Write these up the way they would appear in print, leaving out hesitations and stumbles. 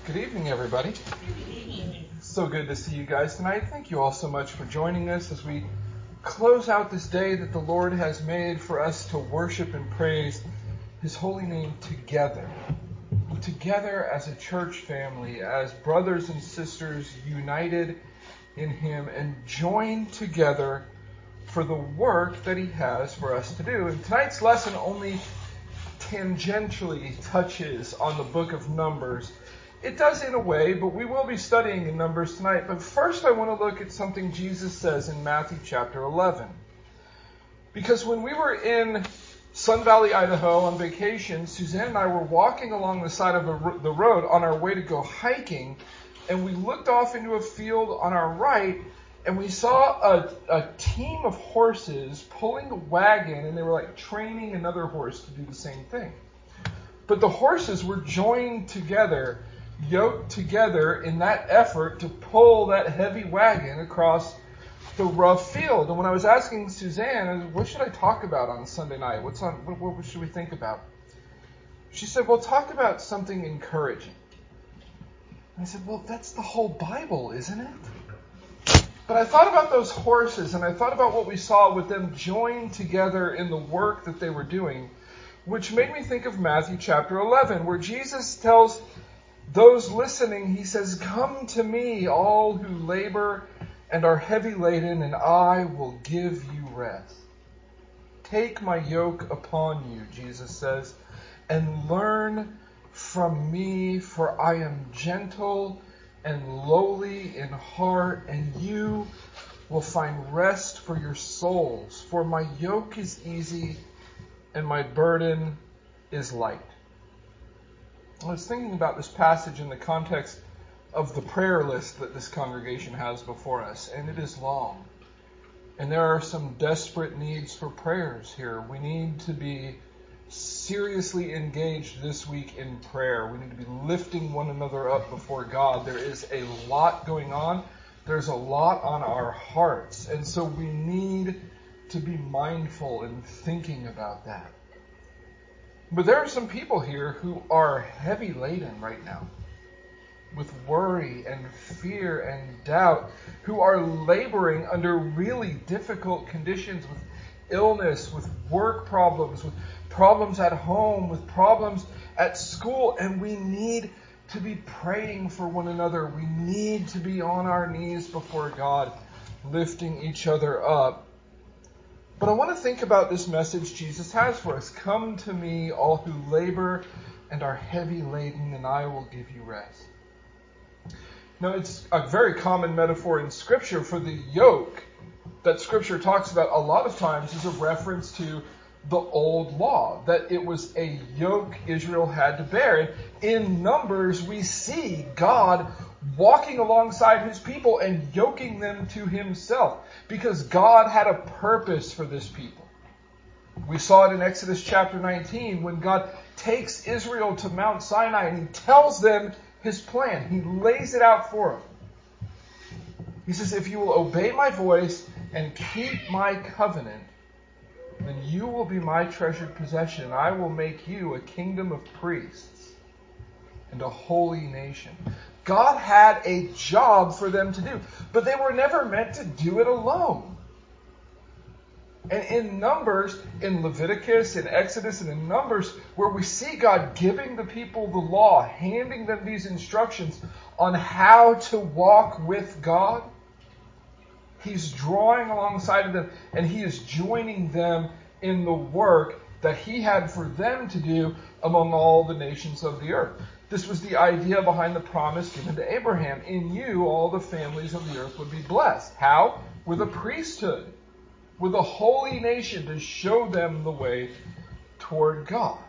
Good evening, everybody. So good to see you guys tonight. Thank you all so much for joining us as we close out this day that the Lord has made for us to worship and praise His holy name together. Together as a church family, as brothers and sisters united in Him and joined together for the work that He has for us to do. And tonight's lesson only tangentially touches on the book of Numbers. It does in a way, but we will be studying in Numbers tonight. But first I want to look at something Jesus says in Matthew chapter 11. Because when we were in Sun Valley, Idaho on vacation, Suzanne and I were walking along the side of the road on our way to go hiking, and we looked off into a field on our right, and we saw a team of horses pulling a wagon, and they were like training another horse to do the same thing. But the horses were joined together, yoked together in that effort to pull that heavy wagon across the rough field. And when I was asking Suzanne, what should I talk about on Sunday night? What should we think about? She said, well, talk about something encouraging. And I said, well, that's the whole Bible, isn't it? But I thought about those horses, and I thought about what we saw with them joined together in the work that they were doing, which made me think of Matthew chapter 11, where Jesus tells those listening, He says, "Come to me, all who labor and are heavy laden, and I will give you rest. Take my yoke upon you," Jesus says, "and learn from me, for I am gentle and lowly in heart, and you will find rest for your souls. For my yoke is easy and my burden is light." I was thinking about this passage in the context of the prayer list that this congregation has before us, and it is long. And there are some desperate needs for prayers here. We need to be seriously engaged this week in prayer. We need to be lifting one another up before God. There is a lot going on. There's a lot on our hearts. And so we need to be mindful and thinking about that. But there are some people here who are heavy laden right now with worry and fear and doubt, who are laboring under really difficult conditions with illness, with work problems, with problems at home, with problems at school, and we need to be praying for one another. We need to be on our knees before God, lifting each other up. But I want to think about this message Jesus has for us. "Come to me, all who labor and are heavy laden, and I will give you rest." Now, it's a very common metaphor in Scripture for the yoke that Scripture talks about a lot of times is a reference to the old law, that it was a yoke Israel had to bear. And in Numbers, we see God walking alongside His people and yoking them to Himself, because God had a purpose for this people. We saw it in Exodus chapter 19 when God takes Israel to Mount Sinai and He tells them His plan. He lays it out for them. He says, "If you will obey my voice and keep my covenant, then you will be my treasured possession. I will make you a kingdom of priests and a holy nation." God had a job for them to do, but they were never meant to do it alone. And in Numbers, in Leviticus, in Exodus, and in Numbers, where we see God giving the people the law, handing them these instructions on how to walk with God, He's drawing alongside of them, and He is joining them in the work that He had for them to do among all the nations of the earth. This was the idea behind the promise given to Abraham. "In you, all the families of the earth would be blessed." How? With a priesthood, with a holy nation to show them the way toward God.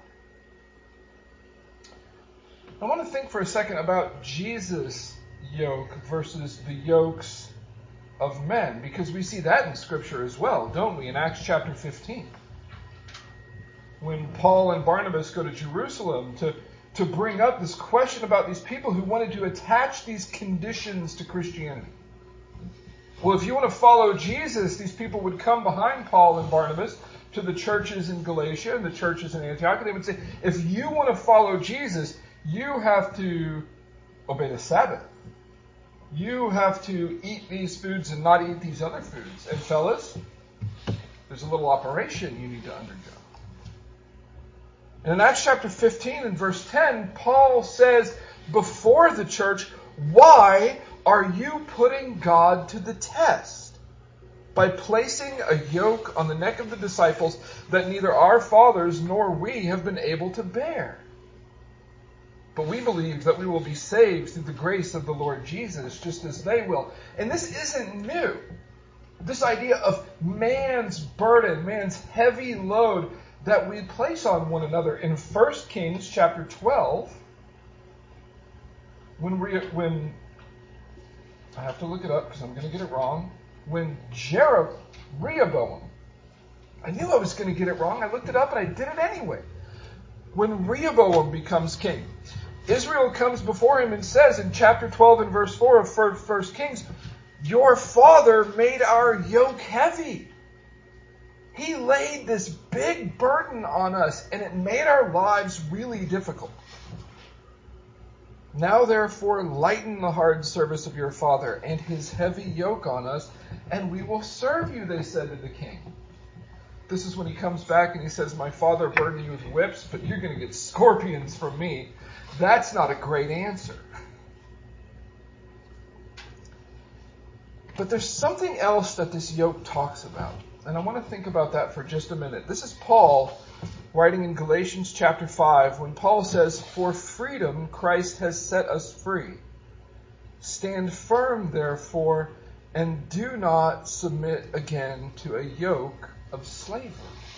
I want to think for a second about Jesus' yoke versus the yokes of men, because we see that in Scripture as well, don't we? In Acts chapter 15, when Paul and Barnabas go to Jerusalem to bring up this question about these people who wanted to attach these conditions to Christianity. Well, if you want to follow Jesus, these people would come behind Paul and Barnabas to the churches in Galatia and the churches in Antioch, and they would say, if you want to follow Jesus, you have to obey the Sabbath. You have to eat these foods and not eat these other foods. And fellas, there's a little operation you need to undergo. And in Acts chapter 15 and verse 10, Paul says before the church, why are you putting God to the test by placing a yoke on the neck of the disciples that neither our fathers nor we have been able to bear? But we believe that we will be saved through the grace of the Lord Jesus, just as they will. And this isn't new. This idea of man's burden, man's heavy load that we place on one another. In 1 Kings chapter 12, when I have to look it up because I'm going to get it wrong, when Rehoboam, I knew I was going to get it wrong. I looked it up and I did it anyway. When Rehoboam becomes king, Israel comes before him and says in chapter 12 and verse 4 of 1 Kings, your father made our yoke heavy. He laid this big burden on us and it made our lives really difficult. Now therefore lighten the hard service of your father and his heavy yoke on us, and we will serve you, they said to the king. This is when he comes back and he says, my father burdened you with whips, but you're going to get scorpions from me. That's not a great answer. But there's something else that this yoke talks about. And I want to think about that for just a minute. This is Paul writing in Galatians chapter 5 when Paul says, for freedom Christ has set us free. Stand firm, therefore, and do not submit again to a yoke of slavery.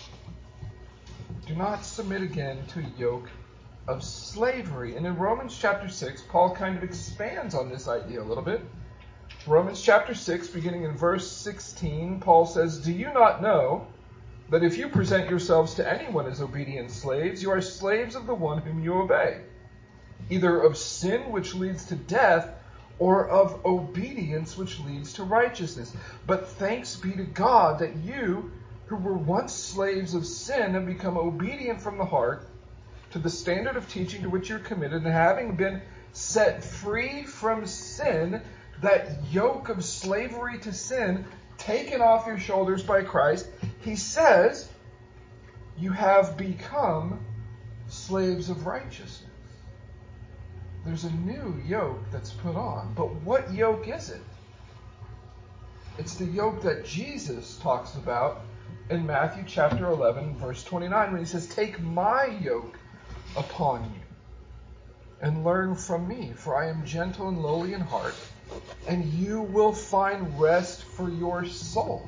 Do not submit again to a yoke of slavery. And in Romans chapter 6, Paul kind of expands on this idea a little bit. Romans chapter 6, beginning in verse 16, Paul says, do you not know that if you present yourselves to anyone as obedient slaves, you are slaves of the one whom you obey, either of sin which leads to death, or of obedience which leads to righteousness. But thanks be to God that you, who were once slaves of sin, have become obedient from the heart to the standard of teaching to which you're committed, and having been set free from sin, that yoke of slavery to sin taken off your shoulders by Christ, he says, you have become slaves of righteousness. There's a new yoke that's put on. But what yoke is it? It's the yoke that Jesus talks about in Matthew chapter 11, verse 29, when he says, take my yoke upon you and learn from me, for I am gentle and lowly in heart, and you will find rest for your soul.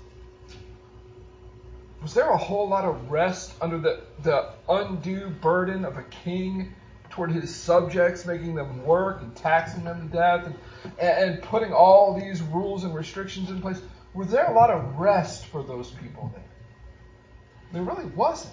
Was there a whole lot of rest under the undue burden of a king toward his subjects, making them work and taxing them to death and putting all these rules and restrictions in place? Was there a lot of rest for those people there? There really wasn't.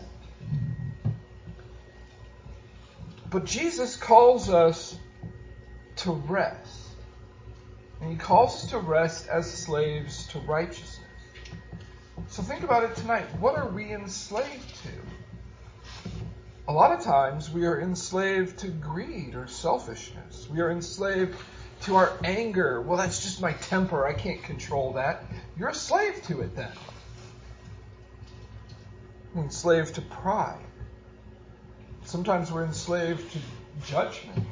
But Jesus calls us to rest. And he calls us to rest as slaves to righteousness. So think about it tonight. What are we enslaved to? A lot of times we are enslaved to greed or selfishness. We are enslaved to our anger. Well, that's just my temper. I can't control that. You're a slave to it then. We're enslaved to pride. Sometimes we're enslaved to judgment.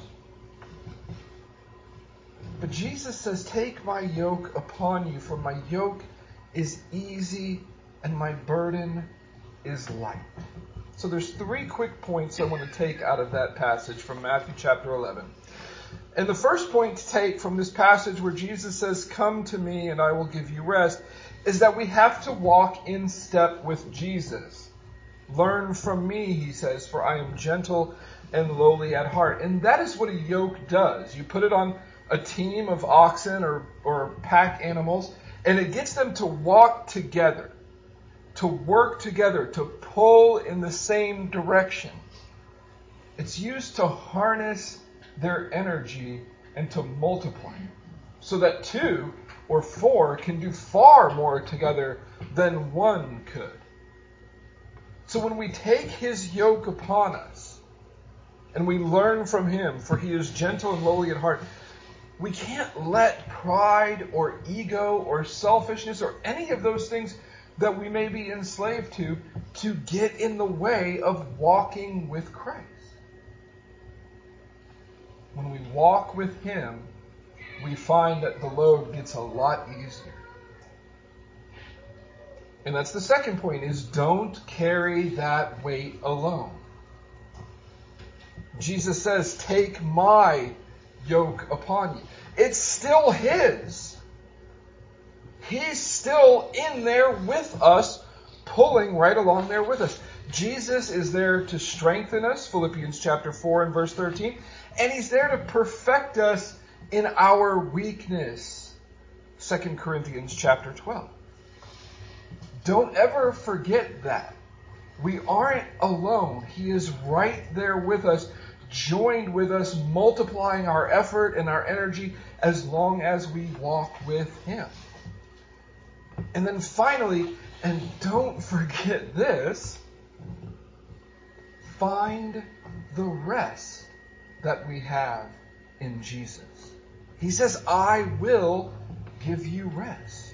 But Jesus says, take my yoke upon you, for my yoke is easy and my burden is light. So there's 3 quick points I want to take out of that passage from Matthew chapter 11. And the first point to take from this passage where Jesus says, come to me and I will give you rest, is that we have to walk in step with Jesus. Learn from me, he says, for I am gentle and lowly at heart. And that is what a yoke does. You put it on a team of oxen or pack animals, and it gets them to walk together, to work together, to pull in the same direction. It's used to harness their energy and to multiply, so that 2 or 4 can do far more together than 1 could. So when we take his yoke upon us, and we learn from him, for he is gentle and lowly at heart. We can't let pride or ego or selfishness or any of those things that we may be enslaved to get in the way of walking with Christ. When we walk with him, we find that the load gets a lot easier. And that's the second point, is don't carry that weight alone. Jesus says, take my yoke upon you. It's still his. He's still in there with us, pulling right along there with us. Jesus is there to strengthen us, Philippians chapter 4 and verse 13, and he's there to perfect us in our weakness, 2 Corinthians chapter 12. Don't ever forget that. We aren't alone. He is right there with us, joined with us, multiplying our effort and our energy as long as we walk with him. And then finally, and don't forget this, find the rest that we have in Jesus. He says, I will give you rest.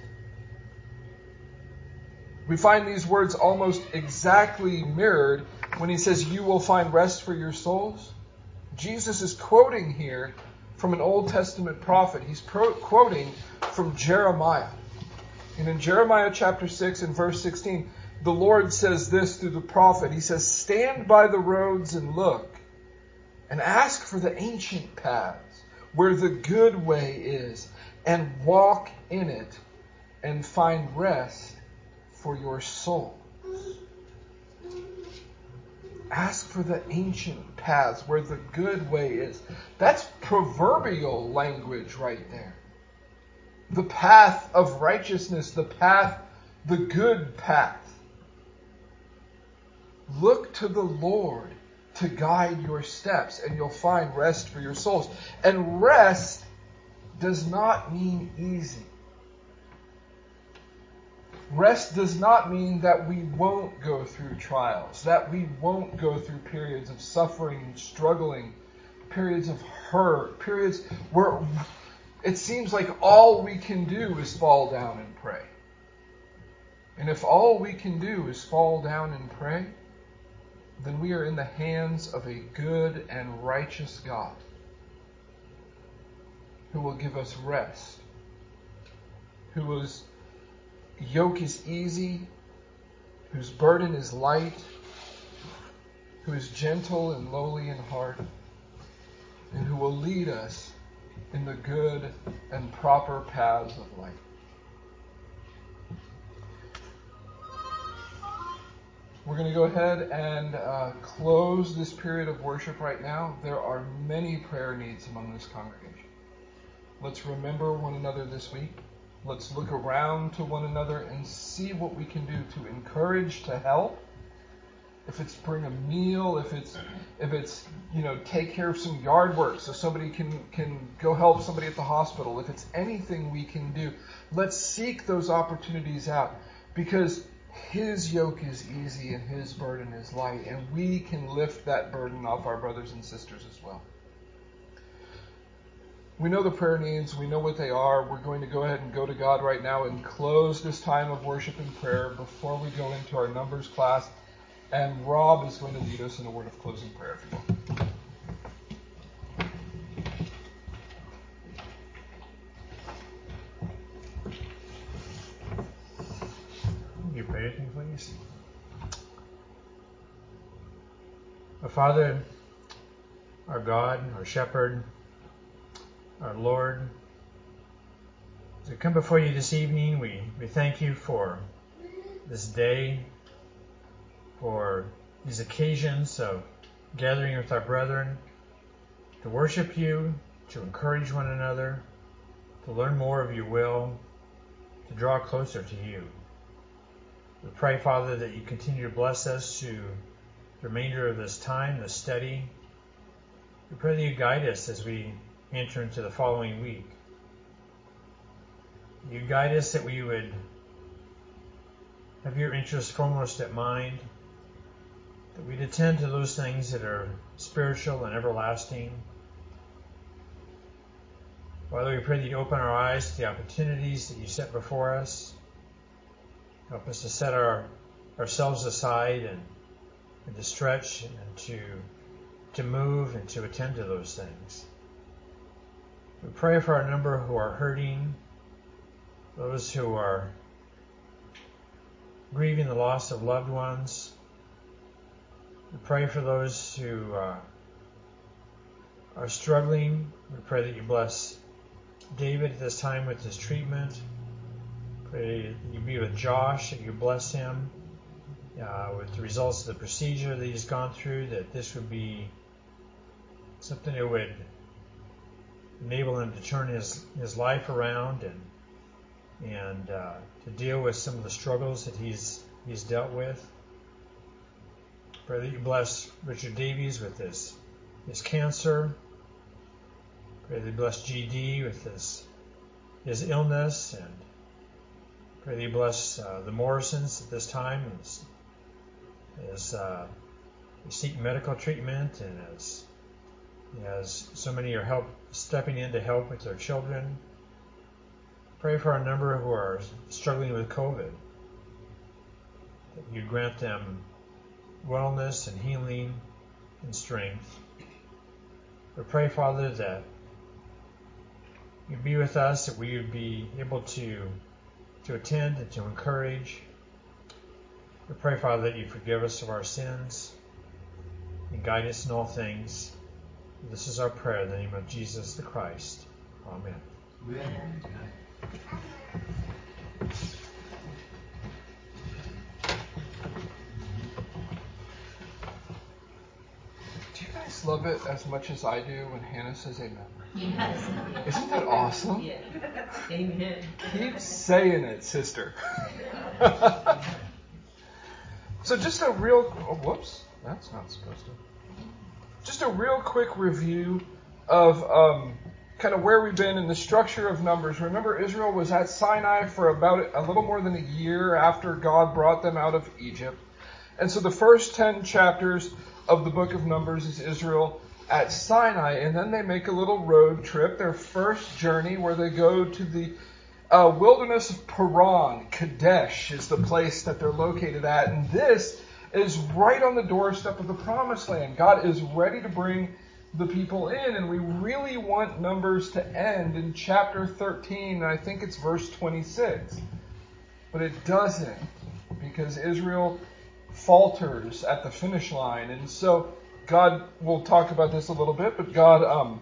We find these words almost exactly mirrored when he says, you will find rest for your souls. Jesus is quoting here from an Old Testament prophet. He's quoting from Jeremiah. And in Jeremiah chapter 6 and verse 16, the Lord says this through the prophet. He says, stand by the roads and look, and ask for the ancient paths where the good way is, and walk in it, and find rest for your soul. Ask for the ancient paths where the good way is. That's proverbial language right there. The path of righteousness, the good path. Look to the Lord to guide your steps, and you'll find rest for your souls. And rest does not mean easy. Rest does not mean that we won't go through trials, that we won't go through periods of suffering and struggling, periods of hurt, periods where it seems like all we can do is fall down and pray. And if all we can do is fall down and pray, then we are in the hands of a good and righteous God who will give us rest, whose yoke is easy, whose burden is light, who is gentle and lowly in heart, and who will lead us in the good and proper paths of life. We're going to go ahead and close this period of worship right now. There are many prayer needs among this congregation. Let's remember one another this week. Let's look around to one another and see what we can do to encourage, to help. If it's bring a meal, if it's take care of some yard work so somebody can go help somebody at the hospital. If it's anything we can do, let's seek those opportunities out, because his yoke is easy and his burden is light, and we can lift that burden off our brothers and sisters as well. We know the prayer needs. We know what they are. We're going to go ahead and go to God right now and close this time of worship and prayer before we go into our Numbers class. And Rob is going to lead us in a word of closing prayer, if you will. Will you pray with me, please? Our Father, our God, our Shepherd, our Lord, as we come before you this evening, we thank you for this day, for these occasions of gathering with our brethren, to worship you, to encourage one another, to learn more of your will, to draw closer to you. We pray, Father, that you continue to bless us to the remainder of this time, this study. We pray that you guide us as we enter into the following week. You guide us that we would have your interests foremost at mind, that we'd attend to those things that are spiritual and everlasting. Father, we pray that you open our eyes to the opportunities that you set before us. Help us to set ourselves aside and to stretch and to move and to attend to those things. We pray for our number who are hurting, those who are grieving the loss of loved ones. We pray for those who are struggling. We pray that you bless David at this time with his treatment. Pray that you be with Josh, that you bless him with the results of the procedure that he's gone through, that this would be something that would enable him to turn his life around and to deal with some of the struggles that he's dealt with. Pray that you bless Richard Davies with his cancer. Pray that you bless GD with his illness, and pray that you bless the Morrisons at this time as they seek medical treatment, and as so many are stepping in to help with their children. Pray for a number who are struggling with COVID, that you grant them wellness and healing and strength. We pray, Father, that you be with us, that we would be able to attend and to encourage. We pray, Father, that you forgive us of our sins and guide us in all things. This is our prayer in the name of Jesus the Christ. Amen. Amen. Do you guys love it as much as I do when Hannah says amen? Yes. Isn't that awesome? Yeah. Amen. Keep saying it, sister. So just a real, whoops, that's not supposed to. Just a real quick review of kind of where we've been in the structure of Numbers. Remember, Israel was at Sinai for about a little more than a year after God brought them out of Egypt. And so the first 10 chapters of the book of Numbers is Israel at Sinai, and then they make a little road trip, their first journey, where they go to the wilderness of Paran. Kadesh is the place that they're located at, and this is right on the doorstep of the Promised Land. God is ready to bring the people in, and we really want Numbers to end in chapter 13, and I think it's verse 26. But it doesn't, because Israel falters at the finish line, and so God, we'll talk about this a little bit, but God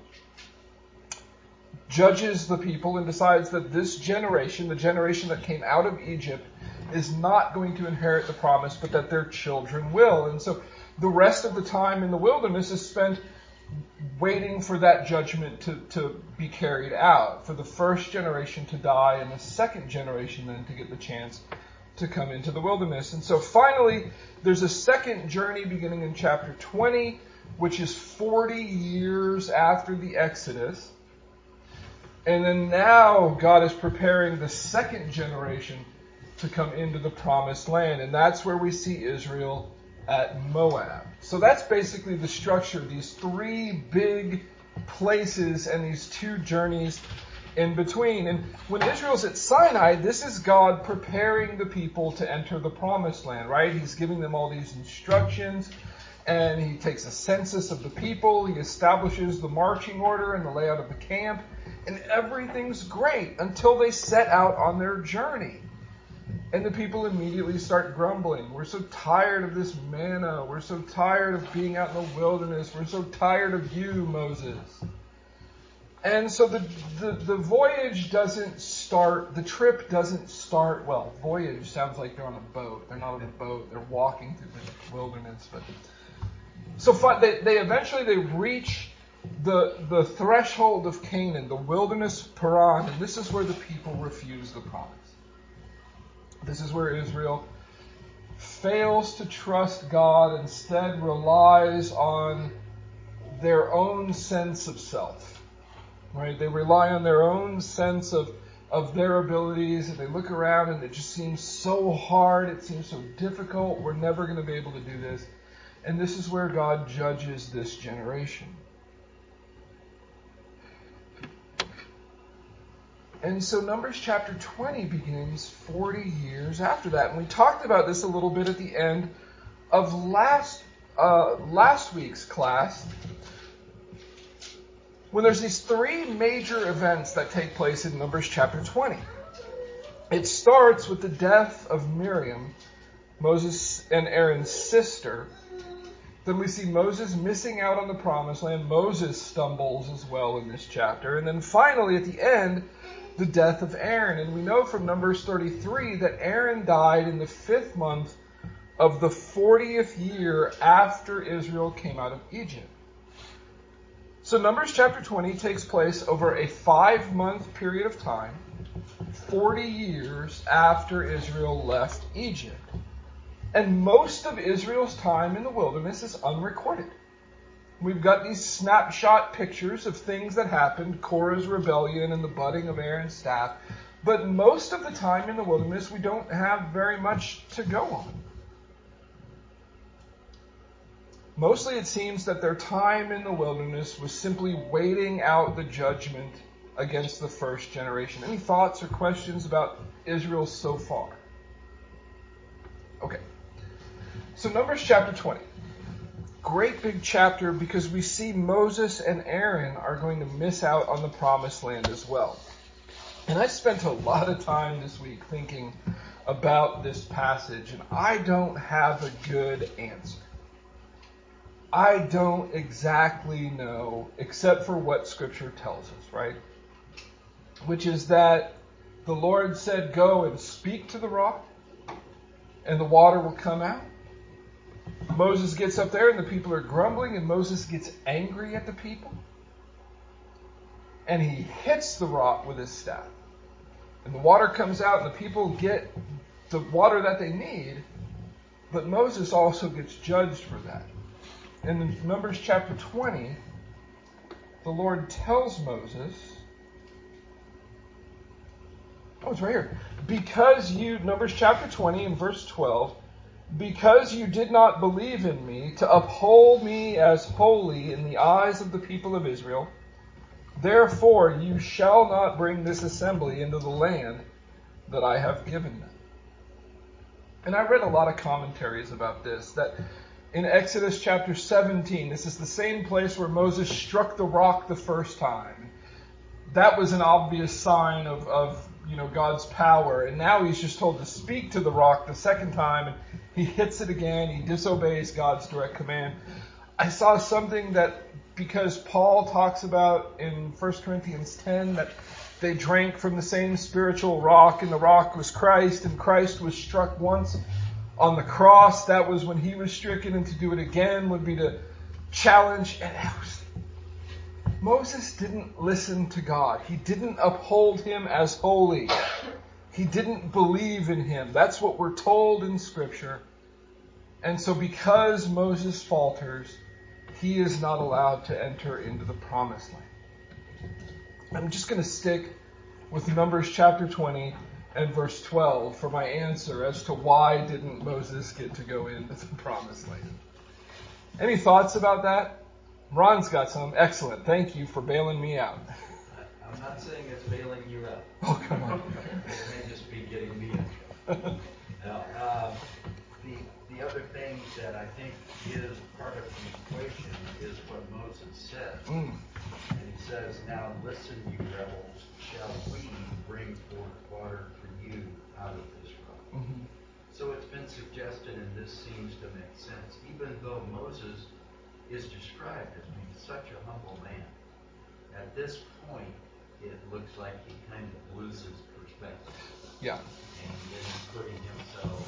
judges the people and decides that this generation, the generation that came out of Egypt, is not going to inherit the promise, but that their children will. And so the rest of the time in the wilderness is spent waiting for that judgment to be carried out, for the first generation to die and the second generation then to get the chance to come into the wilderness. And so finally, there's a second journey beginning in chapter 20, which is 40 years after the Exodus. And then now God is preparing the second generation to come into the Promised Land. And that's where we see Israel at Moab. So that's basically the structure, these three big places and these two journeys in between. And when Israel's at Sinai, this is God preparing the people to enter the Promised Land, right? He's giving them all these instructions, and he takes a census of the people. He establishes the marching order and the layout of the camp, and everything's great until they set out on their journey. And the people immediately start grumbling. We're so tired of this manna. We're so tired of being out in the wilderness. We're so tired of you, Moses. And so the voyage doesn't start, the trip doesn't start, well, voyage sounds like they're on a boat. They're not on a boat. They're walking through the wilderness. But so they eventually reach the threshold of Canaan, the wilderness of Paran, and this is where the people refuse the promise. This is where Israel fails to trust God, instead relies on their own sense of self. Right? They rely on their own sense of their abilities, and they look around and it just seems so hard, it seems so difficult, we're never going to be able to do this. And this is where God judges this generation. And so Numbers chapter 20 begins 40 years after that. And we talked about this a little bit at the end of last week's class, when there's these three major events that take place in Numbers chapter 20. It starts with the death of Miriam, Moses and Aaron's sister. Then we see Moses missing out on the promised land. Moses stumbles as well in this chapter. And then finally, at the end, the death of Aaron. And we know from Numbers 33 that Aaron died in the 5th month of the 40th year after Israel came out of Egypt. So Numbers chapter 20 takes place over a 5-month period of time, 40 years after Israel left Egypt. And most of Israel's time in the wilderness is unrecorded. We've got these snapshot pictures of things that happened, Korah's rebellion and the budding of Aaron's staff. But most of the time in the wilderness, we don't have very much to go on. Mostly it seems that their time in the wilderness was simply waiting out the judgment against the first generation. Any thoughts or questions about Israel so far? Okay. So Numbers chapter 20. Great big chapter because we see Moses and Aaron are going to miss out on the promised land as well. And I spent a lot of time this week thinking about this passage, and I don't have a good answer. I don't exactly know, except for what Scripture tells us, right? Which is that the Lord said, go and speak to the rock, and the water will come out. Moses gets up there and the people are grumbling, and Moses gets angry at the people. And he hits the rock with his staff. And the water comes out and the people get the water that they need, but Moses also gets judged for that. And in Numbers chapter 20, the Lord tells Moses, it's right here. Numbers chapter 20 and verse 12, because you did not believe in me to uphold me as holy in the eyes of the people of Israel, therefore you shall not bring this assembly into the land that I have given them. And I read a lot of commentaries about this, that in Exodus chapter 17, this is the same place where Moses struck the rock the first time. That was an obvious sign of God's power. And now he's just told to speak to the rock the second time, and he hits it again. He disobeys God's direct command. I saw something that, because Paul talks about in 1 Corinthians 10 that they drank from the same spiritual rock, and the rock was Christ, and Christ was struck once on the cross. That was when he was stricken, and to do it again would be to challenge. And Moses didn't listen to God. He didn't uphold him as holy. He didn't believe in him. That's what we're told in Scripture. And so because Moses falters, he is not allowed to enter into the promised land. I'm just going to stick with Numbers chapter 20 and verse 12 for my answer as to why didn't Moses get to go into the promised land. Any thoughts about that? Ron's got some. Excellent. Thank you for bailing me out. I'm not saying it's bailing you out. Oh, come on. It may just be getting me in. Now, the other thing that I think is part of the equation is what Moses says. And he says, now listen, you rebels, shall we bring forth water for you out of this rock? Mm-hmm. So it's been suggested, and this seems to make sense, even though Moses is described as being such a humble man, at this point it looks like he kind of loses perspective. Yeah. And then he's putting himself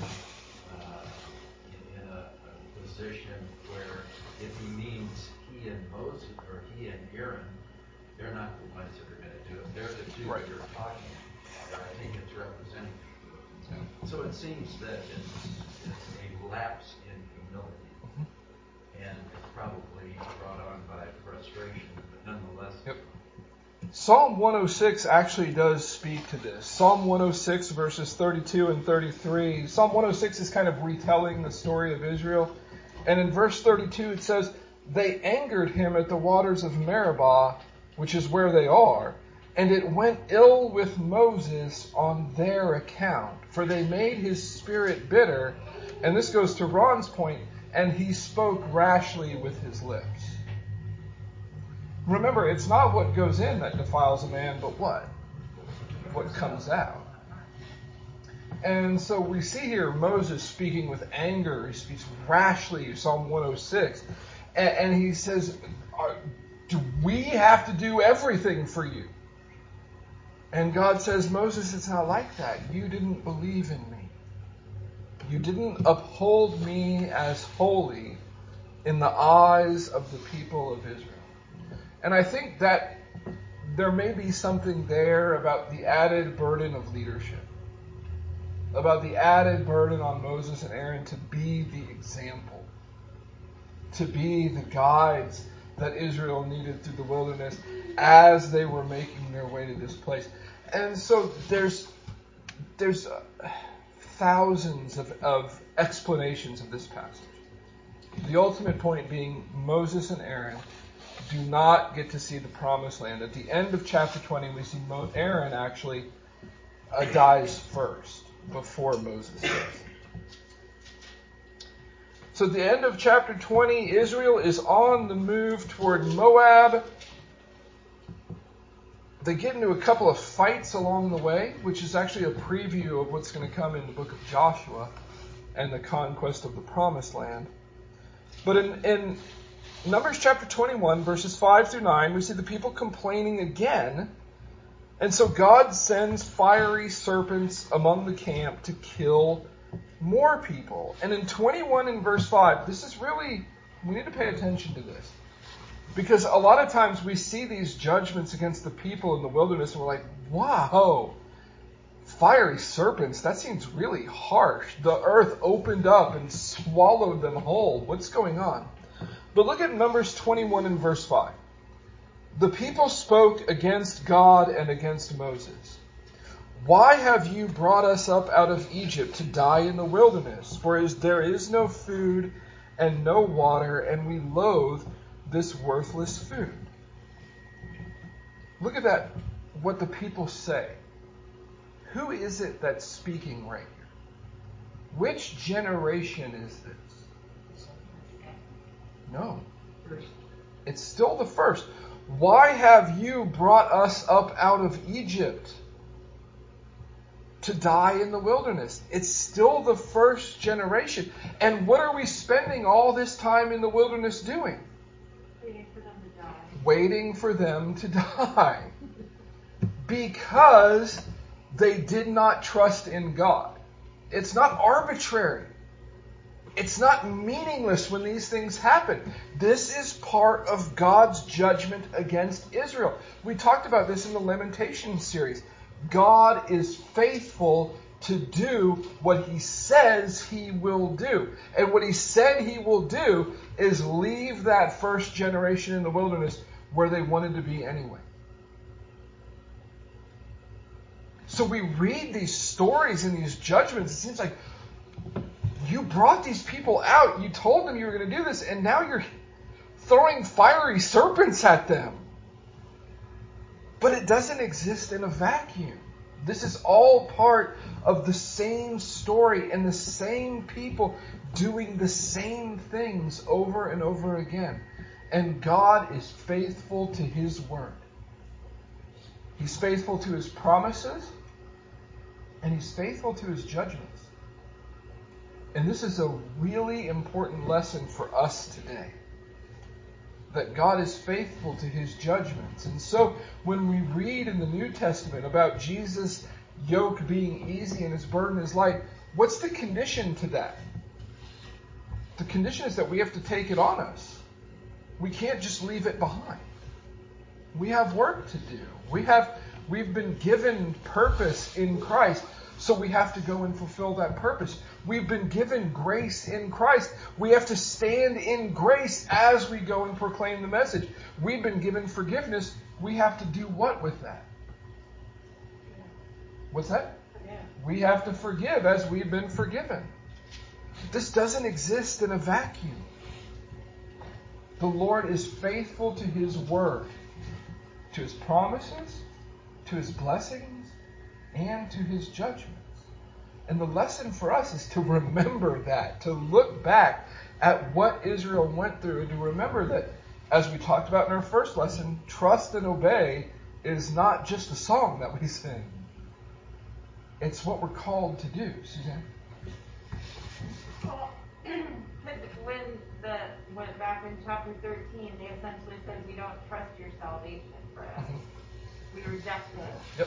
in a position where if he means he and Moses, or he and Aaron, they're not the ones that are going to do it. They're the two that you're talking about. I think it's representing. Yeah. So it seems that it's a lapse in humility. And it's probably brought on by frustration, but nonetheless. Yep. Psalm 106 actually does speak to this. Psalm 106 verses 32 and 33. Psalm 106 is kind of retelling the story of Israel. And in verse 32 it says, they angered him at the waters of Meribah, which is where they are, and it went ill with Moses on their account, for they made his spirit bitter. And this goes to Ron's point, and he spoke rashly with his lips. Remember, it's not what goes in that defiles a man, but what? What comes out. And so we see here Moses speaking with anger. He speaks rashly, Psalm 106. And he says, do we have to do everything for you? And God says, Moses, it's not like that. You didn't believe in me. You didn't uphold me as holy in the eyes of the people of Israel. And I think that there may be something there about the added burden of leadership, about the added burden on Moses and Aaron to be the example, to be the guides that Israel needed through the wilderness as they were making their way to this place. And so there's thousands of explanations of this passage. The ultimate point being Moses and Aaron do not get to see the promised land. At the end of chapter 20, we see Aaron actually dies first before Moses does. So at the end of chapter 20, Israel is on the move toward Moab. They get into a couple of fights along the way, which is actually a preview of what's going to come in the book of Joshua and the conquest of the promised land. But in Numbers chapter 21, verses 5 through 9, we see the people complaining again. And so God sends fiery serpents among the camp to kill more people. And in 21 in verse 5, this is really, we need to pay attention to this. Because a lot of times we see these judgments against the people in the wilderness and we're like, wow, fiery serpents, that seems really harsh. The earth opened up and swallowed them whole. What's going on? But look at Numbers 21 and verse 5. The people spoke against God and against Moses. Why have you brought us up out of Egypt to die in the wilderness? For there is no food and no water, and we loathe this worthless food. Look at that, what the people say. Who is it that's speaking right here? Which generation is this? No. It's still the first. Why have you brought us up out of Egypt to die in the wilderness? It's still the first generation. And what are we spending all this time in the wilderness doing? Waiting for them to die. Because they did not trust in God. It's not arbitrary. It's not meaningless when these things happen. This is part of God's judgment against Israel. We talked about this in the Lamentations series. God is faithful to do what He says He will do. And what He said He will do is leave that first generation in the wilderness where they wanted to be anyway. So we read these stories and these judgments. It seems like you brought these people out. You told them you were going to do this, and now you're throwing fiery serpents at them. But it doesn't exist in a vacuum. This is all part of the same story and the same people doing the same things over and over again. And God is faithful to His word. He's faithful to His promises, and He's faithful to His judgments. And this is a really important lesson for us today. That God is faithful to His judgments. And so when we read in the New Testament about Jesus' yoke being easy and His burden is light, what's the condition to that? The condition is that we have to take it on us. We can't just leave it behind. We have work to do. We've been given purpose in Christ. So we have to go and fulfill that purpose. We've been given grace in Christ. We have to stand in grace as we go and proclaim the message. We've been given forgiveness. We have to do what with that? What's that? We have to forgive as we've been forgiven. This doesn't exist in a vacuum. The Lord is faithful to His word, to His promises, to His blessings, and to His judgments. And the lesson for us is to remember that, to look back at what Israel went through, and to remember that, as we talked about in our first lesson, trust and obey is not just a song that we sing. It's what we're called to do. Suzanne? Well, when back in chapter 13, they essentially said, we don't trust your salvation for us. We reject it. Yep.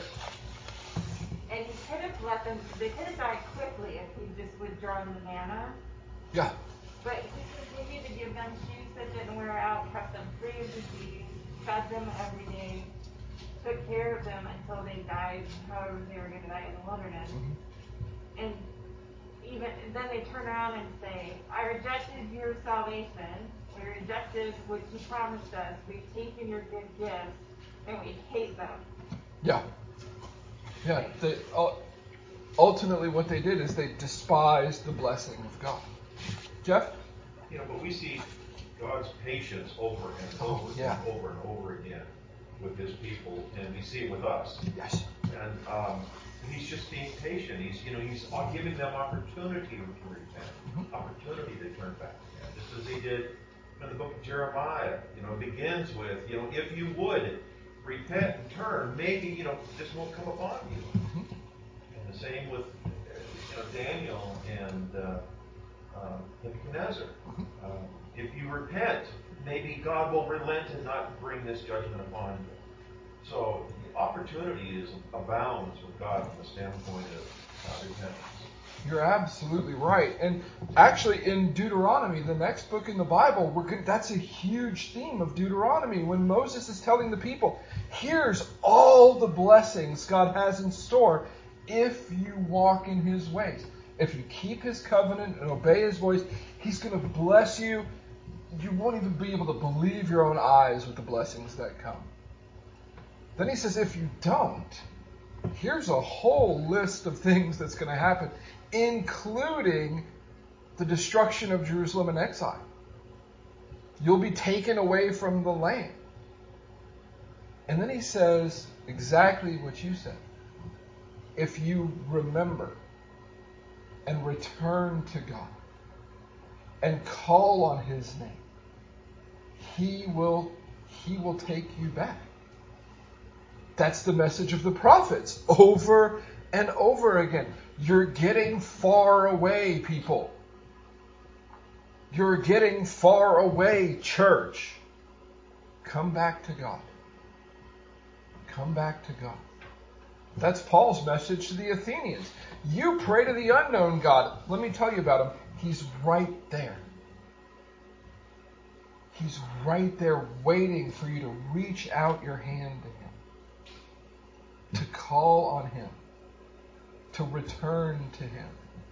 And he could have let them, they could have died quickly if he just withdrawn the manna. Yeah. But he continued to give them shoes that didn't wear out, kept them free of disease, fed them every day, took care of them until they died, however they were going to die in the wilderness. And then they turn around and say, I rejected your salvation. We rejected what you promised us. We've taken your good gifts, and we hate them. Yeah. Yeah. They, ultimately, what they did is they despised the blessing of God. Jeff? But we see God's patience over and over and over and over again with His people, and we see it with us. Yes. And He's just being patient. He's giving them opportunity to repent, opportunity to turn back, just as He did in the book of Jeremiah. It begins with, if you would repent and turn, maybe this won't come upon you. And the same with Daniel and Nebuchadnezzar. If you repent, maybe God will relent and not bring this judgment upon you. So opportunity abounds with God from the standpoint of repentance. You're absolutely right. And actually in Deuteronomy, the next book in the Bible, that's a huge theme of Deuteronomy. When Moses is telling the people, here's all the blessings God has in store if you walk in His ways. If you keep His covenant and obey His voice, He's going to bless you. You won't even be able to believe your own eyes with the blessings that come. Then He says, if you don't, here's a whole list of things that's going to happen, including the destruction of Jerusalem and exile. You'll be taken away from the land. And then He says exactly what you said. If you remember and return to God and call on His name, He will take you back. That's the message of the prophets over and over again. You're getting far away, people. You're getting far away, church. Come back to God. Come back to God. That's Paul's message to the Athenians. You pray to the unknown God. Let me tell you about Him. He's right there. He's right there waiting for you to reach out your hand to Him, to call on Him, to return to Him.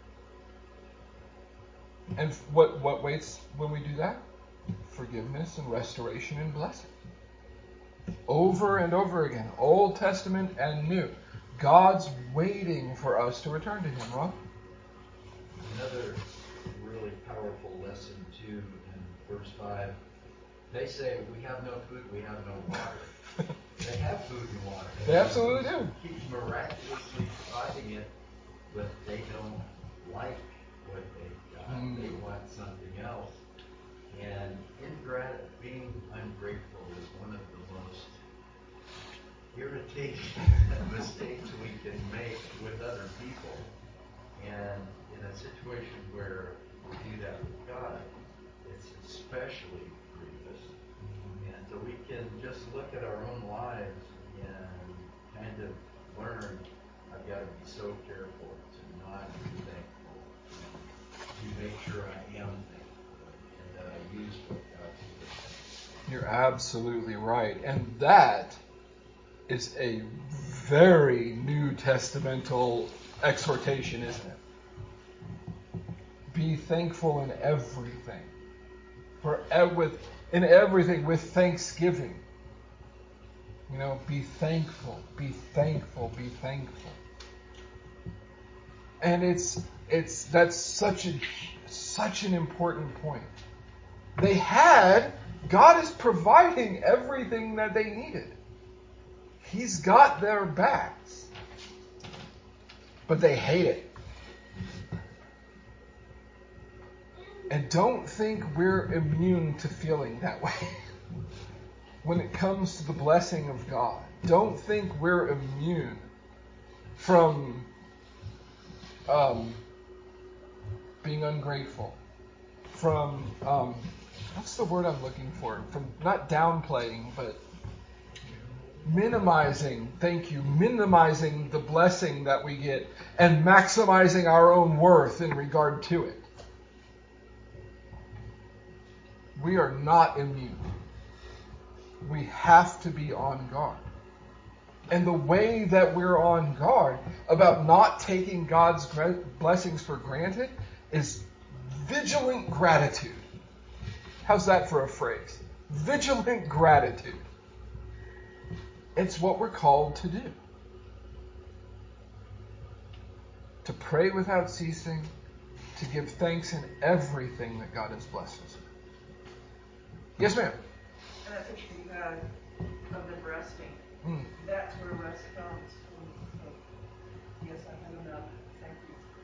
And what waits when we do that? Forgiveness and restoration and blessing. Over and over again, Old Testament and New. God's waiting for us to return to Him, Ron. Another really powerful lesson, too, in verse 5. They say, we have no food, we have no water. They have food and water. They absolutely do. He's miraculously providing it, but they don't like what they've got. They want something else. And being ungrateful is one of the most irritating mistakes we can make with other people. And in a situation where we do that with God, it's especially grievous. And so we can just look at our own lives and kind of learn, I've got to be so careful to not be thankful, to make sure I am thankful, and that I use what God's given. You're absolutely right. And that is a very New Testamental exhortation, isn't it? Be thankful in everything. In everything with thanksgiving. Be thankful, be thankful, be thankful. And that's such an important point. They had God is providing everything that they needed. He's got their backs. But they hate it. And don't think we're immune to feeling that way when it comes to the blessing of God. Don't think we're immune from being ungrateful, from, what's the word I'm looking for? From not downplaying, but minimizing the blessing that we get and maximizing our own worth in regard to it. We are not immune. We have to be on guard. And the way that we're on guard about not taking God's blessings for granted is vigilant gratitude. How's that for a phrase? Vigilant gratitude. It's what we're called to do. To pray without ceasing, to give thanks in everything that God has blessed us with. Yes, ma'am. And I think you had of the resting. That's where rest comes. Yes, I have enough. Thank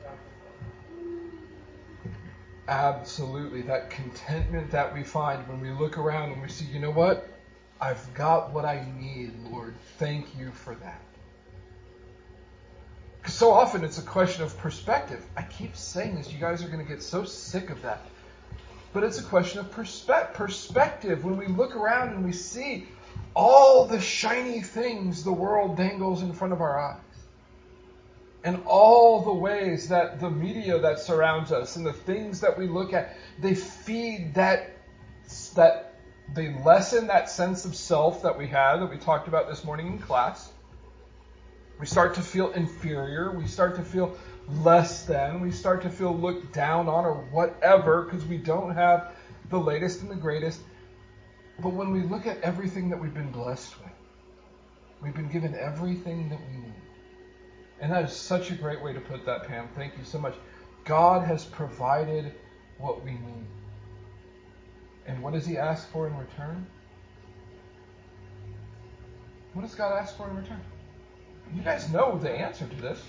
you. Absolutely. That contentment that we find when we look around and we see, you know what? I've got what I need, Lord. Thank you for that. Because so often it's a question of perspective. I keep saying this. You guys are going to get so sick of that. But it's a question of perspective. When we look around and we see all the shiny things the world dangles in front of our eyes, and all the ways that the media that surrounds us and the things that we look at, they feed that they lessen that sense of self that we have, that we talked about this morning in class. We start to feel inferior. We start to feel less than. We start to feel looked down on or whatever because we don't have the latest and the greatest. But when we look at everything that we've been blessed with, we've been given everything that we need. And that is such a great way to put that, Pam. Thank you so much. God has provided what we need. And what does He ask for in return? What does God ask for in return? You guys know the answer to this.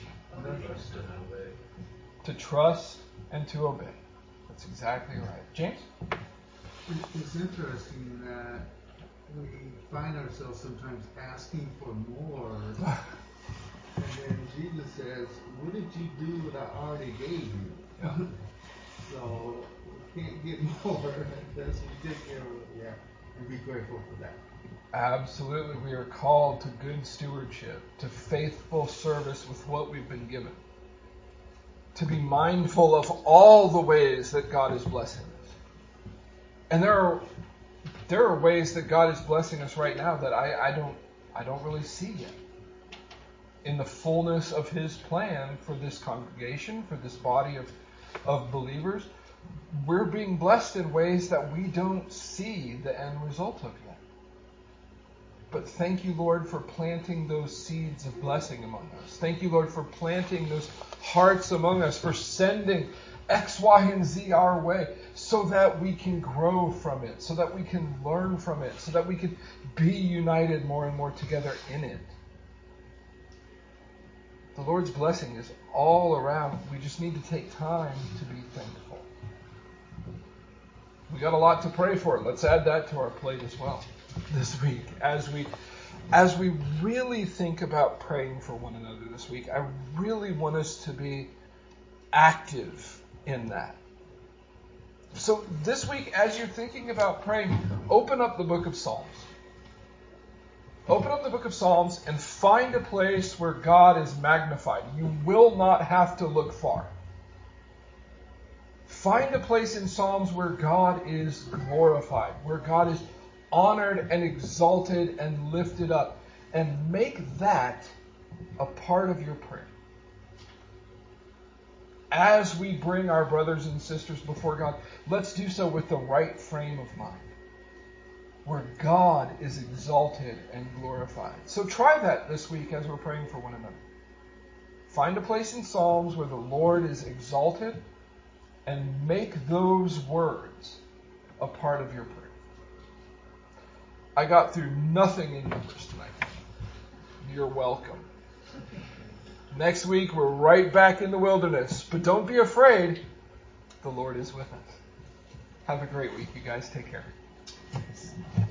To trust and to obey. That's exactly right. James? It's interesting that we find ourselves sometimes asking for more. And then Jesus says, what did you do what I already gave you? Yeah. So we can't get more unless we take care of it. And be grateful for that. Absolutely. We are called to good stewardship, to faithful service with what we've been given. To be mindful of all the ways that God is blessing us. And there are ways that God is blessing us right now that I don't really see yet. In the fullness of His plan for this congregation, for this body of believers, we're being blessed in ways that we don't see the end result of yet. But thank you, Lord, for planting those seeds of blessing among us. Thank you, Lord, for planting those hearts among us, for sending X, Y, and Z our way so that we can grow from it, so that we can learn from it, so that we can be united more and more together in it. The Lord's blessing is all around. We just need to take time to be thankful. We got a lot to pray for. Let's add that to our plate as well this week. As we really think about praying for one another this week, I really want us to be active in that. So this week, as you're thinking about praying, open up the book of Psalms. Open up the book of Psalms and find a place where God is magnified. You will not have to look far. Find a place in Psalms where God is glorified, where God is honored and exalted and lifted up. And make that a part of your prayer. As we bring our brothers and sisters before God, let's do so with the right frame of mind, where God is exalted and glorified. So try that this week as we're praying for one another. Find a place in Psalms where the Lord is exalted and make those words a part of your prayer. I got through nothing in Numbers tonight. You're welcome. Next week, we're right back in the wilderness. But don't be afraid. The Lord is with us. Have a great week, you guys. Take care.